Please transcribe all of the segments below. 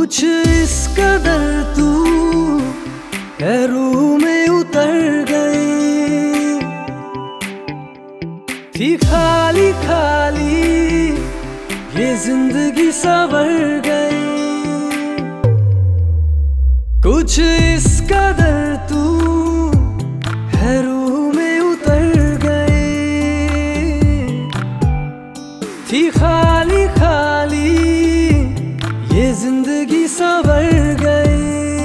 कुछ इस कदर तू रूह में उतर गई थी, खाली खाली ये जिंदगी संवर गई। कुछ इस कदर तू रूह में उतर गई थी, खाली खाली ये जिंदगी संवर गई।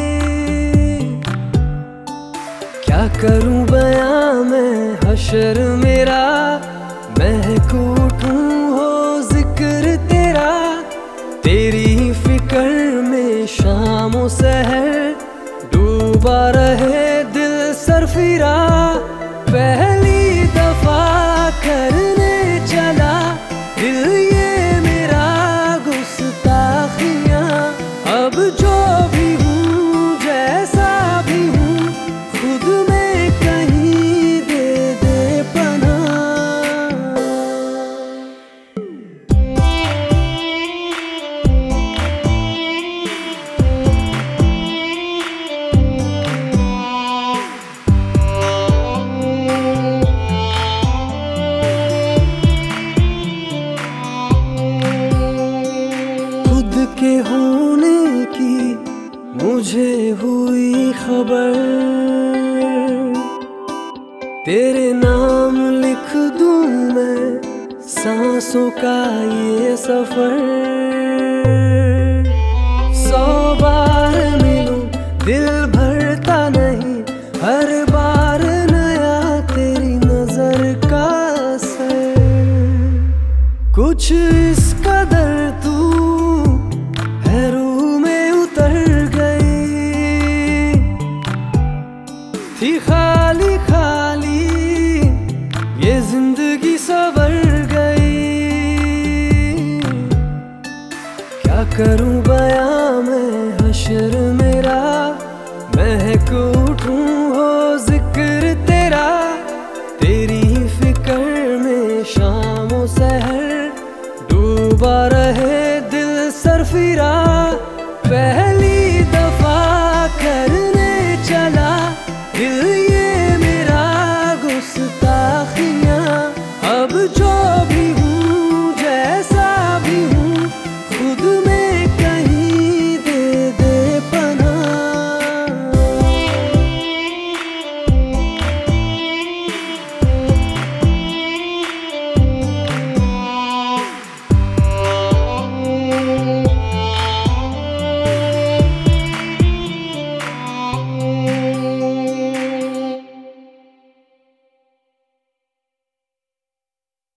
क्या करूं बयां मैं हशर मेरा, महक उठूं हो जिक्र तेरा। तेरी फिक्र में शामों सहर डूबा रहे दिल सरफिरा। पहली दफा करने चला दिल ये मेरा गुस्ताखियां। अब जो भी हूँ जैसा भी हूँ खुद में कहीं दे दे पनाह। के होने की मुझे हुई खबर, तेरे नाम लिख दूं मैं सांसों का ये सफर। 100 बार मिलूं दिल भरता नहीं, हर बार नया तेरी नजर का असर। कुछ इस कदर तू रूह में उतर गई थी, खाली खाली ये जिंदगी संवर गई। क्या करूं